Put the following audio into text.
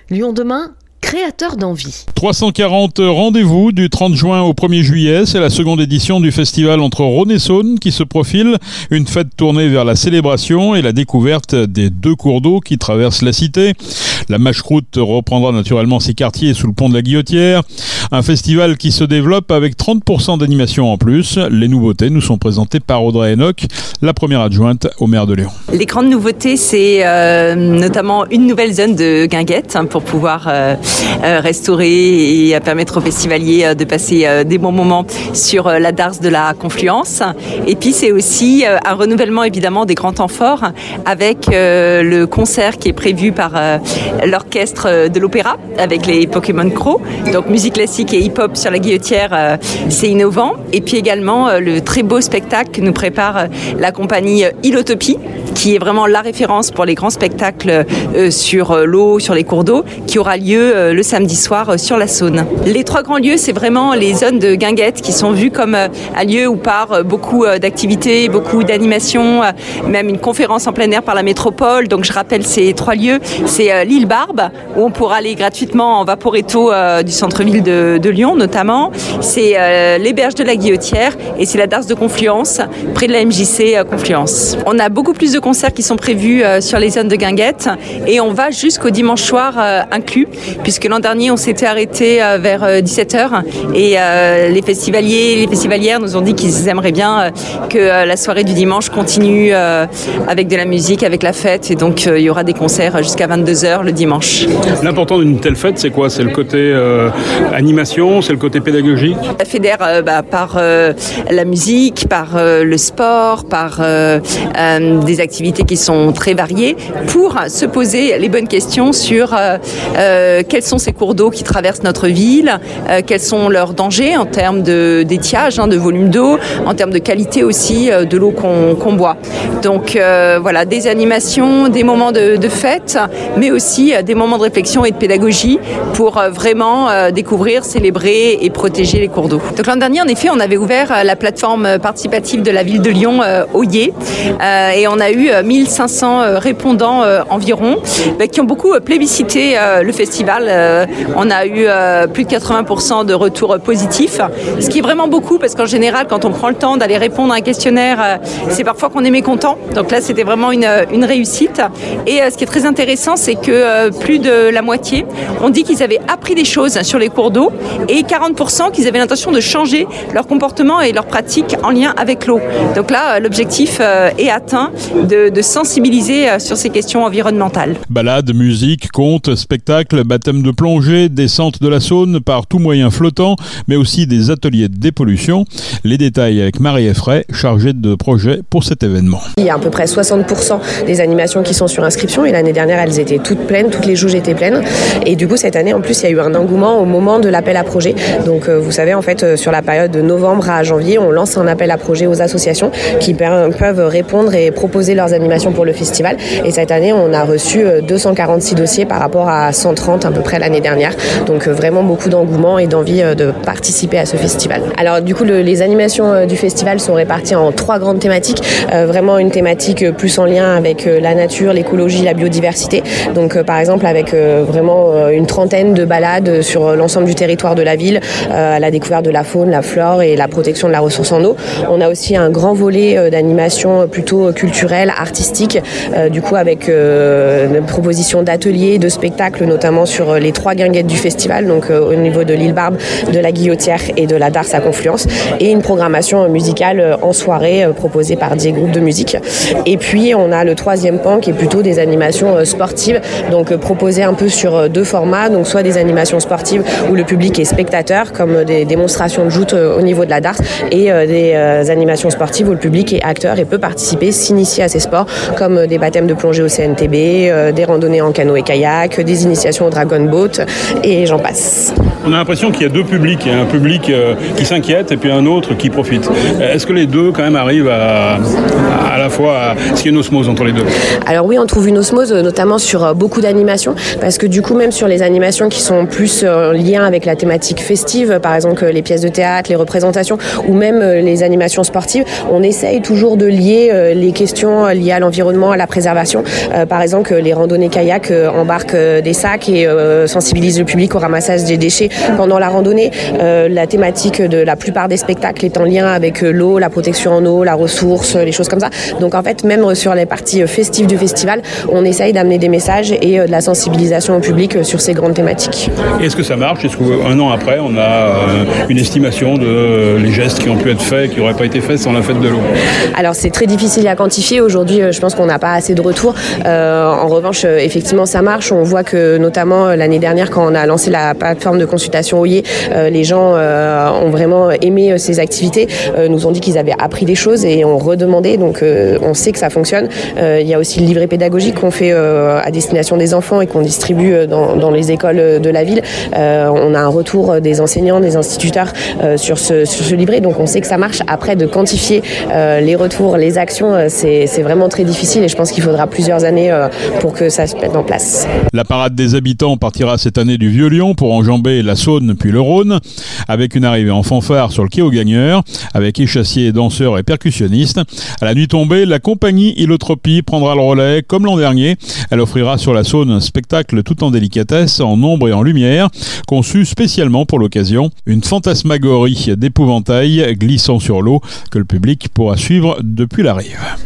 Lyon demain, créateur d'envie. 340 rendez-vous du 30 juin au 1er juillet. C'est la seconde édition du festival entre Rhône et Saône qui se profile. Une fête tournée vers la célébration et la découverte des deux cours d'eau qui traversent la cité. La mâche-croûte reprendra naturellement ses quartiers sous le pont de la Guillotière. Un festival qui se développe avec 30% d'animation en plus. Les nouveautés nous sont présentées par Audrey Enoch, la première adjointe au maire de Lyon. Les grandes nouveautés, c'est notamment une nouvelle zone de guinguettes pour pouvoir restaurer et permettre aux festivaliers de passer des bons moments sur la darse de la Confluence. Et puis c'est aussi un renouvellement évidemment des grands temps forts avec le concert qui est prévu par l'orchestre de l'opéra avec les Pokémon Crow. Donc musique classique et hip-hop sur la Guillotière, c'est innovant. Et puis également le très beau spectacle que nous prépare la compagnie Ilotopie, qui est vraiment la référence pour les grands spectacles sur l'eau, sur les cours d'eau, qui aura lieu le samedi soir sur la Saône. Les trois grands lieux, c'est vraiment les zones de guinguettes qui sont vues comme un lieu où part beaucoup d'activités, beaucoup d'animations, même une conférence en plein air par la métropole. Donc je rappelle ces trois lieux. C'est l'île Barbe, où on pourra aller gratuitement en vaporetto du centre-ville de Lyon notamment. C'est les berges de la Guillotière et c'est la darse de Confluence, près de la MJC Confluence. On a beaucoup plus de concerts qui sont prévus sur les zones de guinguettes et on va jusqu'au dimanche soir inclus, puisque l'an dernier on s'était arrêté vers 17h et les festivaliers, les festivalières nous ont dit qu'ils aimeraient bien que la soirée du dimanche continue avec de la musique, avec la fête, et donc il y aura des concerts jusqu'à 22h le dimanche. L'important d'une telle fête, c'est quoi ? C'est le côté animation, c'est le côté pédagogique ? Ça fédère par la musique, par le sport, par des activités qui sont très variées pour se poser les bonnes questions sur quels sont ces cours d'eau qui traversent notre ville, quels sont leurs dangers en termes d'étiage, de volume d'eau, en termes de qualité aussi de l'eau qu'on boit. Donc voilà, des animations, des moments de fête, mais aussi des moments de réflexion et de pédagogie pour vraiment découvrir, célébrer et protéger les cours d'eau. Donc l'an dernier, en effet, on avait ouvert la plateforme participative de la ville de Lyon, Oyer, et on a eu 1500 répondants environ, qui ont beaucoup plébiscité le festival. On a eu plus de 80% de retours positifs, ce qui est vraiment beaucoup parce qu'en général, quand on prend le temps d'aller répondre à un questionnaire, c'est parfois qu'on est mécontent. Donc là, c'était vraiment une réussite. Et ce qui est très intéressant, c'est que plus de la moitié ont dit qu'ils avaient appris des choses sur les cours d'eau et 40% qu'ils avaient l'intention de changer leur comportement et leurs pratiques en lien avec l'eau. Donc là, l'objectif est atteint de sensibiliser sur ces questions environnementales. Balades, musique, contes, spectacles, baptême de plongée, descente de la Saône par tout moyen flottant, mais aussi des ateliers de dépollution. Les détails avec Marie Effray, chargée de projet pour cet événement. Il y a à peu près 60% des animations qui sont sur inscription et l'année dernière, elles étaient toutes pleines, toutes les jauges étaient pleines. Et du coup, cette année, en plus, il y a eu un engouement au moment de l'appel à projet. Donc, vous savez, en fait, sur la période de novembre à janvier, on lance un appel à projet aux associations qui peuvent répondre et proposer leurs animations pour le festival. Et cette année, on a reçu 246 dossiers par rapport à 130 à peu près l'année dernière. Donc vraiment beaucoup d'engouement et d'envie de participer à ce festival. Alors du coup, les animations du festival sont réparties en 3 grandes thématiques. Vraiment une thématique plus en lien avec la nature, l'écologie, la biodiversité. Donc par exemple avec vraiment une trentaine de balades sur l'ensemble du territoire de la ville, à la découverte de la faune, la flore et la protection de la ressource en eau. On a aussi un grand volet d'animation plutôt culturelle, artistique, du coup avec une proposition d'ateliers, de spectacles, notamment sur les 3 guinguettes du festival, donc au niveau de l'île Barbe, de la Guillotière et de la darse à Confluence, et une programmation musicale en soirée proposée par 10 groupes de musique. Et puis on a le 3e pan qui est plutôt des animations sportives, donc proposées un peu sur 2 formats, donc soit des animations sportives où le public est spectateur, comme des démonstrations de joute au niveau de la darse, et des animations sportives où le public est acteur et peut participer, s'initier à ces sports, comme des baptêmes de plongée au CNTB, des randonnées en canot et kayak, des initiations au Dragon Boat, et j'en passe. On a l'impression qu'il y a 2 publics. Il y a un public qui s'inquiète et puis un autre qui profite. Est-ce que les deux, quand même, arrivent à la fois... Est-ce qu'il y a une osmose entre les deux ? Alors oui, on trouve une osmose, notamment sur beaucoup d'animations, parce que du coup, même sur les animations qui sont plus en lien avec la thématique festive, par exemple les pièces de théâtre, les représentations, ou même les animations sportives, on essaye toujours de lier les questions liées à l'environnement, à la préservation. Par exemple, que les randonnées kayak embarquent des sacs et sensibilisent le public au ramassage des déchets pendant la randonnée. La thématique de la plupart des spectacles est en lien avec l'eau, la protection en eau, la ressource, les choses comme ça. Donc en fait, même sur les parties festives du festival, on essaye d'amener des messages et de la sensibilisation au public sur ces grandes thématiques. Est-ce que ça marche? Est-ce qu'un an après, on a une estimation de les gestes qui ont pu être faits, qui n'auraient pas été faits sans la fête de l'eau? Alors c'est très difficile à quantifier. Aujourd'hui, je pense qu'on n'a pas assez de retours. En revanche, effectivement, ça marche. On voit que notamment l'année dernière, quand on a lancé la plateforme de consultation OIE, les gens ont vraiment aimé ces activités, nous ont dit qu'ils avaient appris des choses et ont redemandé. Donc on sait que ça fonctionne. Il y a aussi le livret pédagogique qu'on fait à destination des enfants et qu'on distribue dans les écoles de la ville. On a un retour des enseignants, des instituteurs sur ce livret. Donc on sait que ça marche. Après, de quantifier les retours, les actions, c'est vraiment très difficile et je pense qu'il faudra plusieurs années pour que ça se mette en place. La parade des habitants partira cette année du Vieux-Lyon pour enjamber la Saône puis le Rhône, avec une arrivée en fanfare sur le quai aux Gagneurs, avec échassiers, danseurs et percussionnistes. À la nuit tombée, la compagnie Ilotropie prendra le relais comme l'an dernier. Elle offrira sur la Saône un spectacle tout en délicatesse, en ombre et en lumière, conçu spécialement pour l'occasion. Une fantasmagorie d'épouvantail glissant sur l'eau que le public pourra suivre depuis la rive.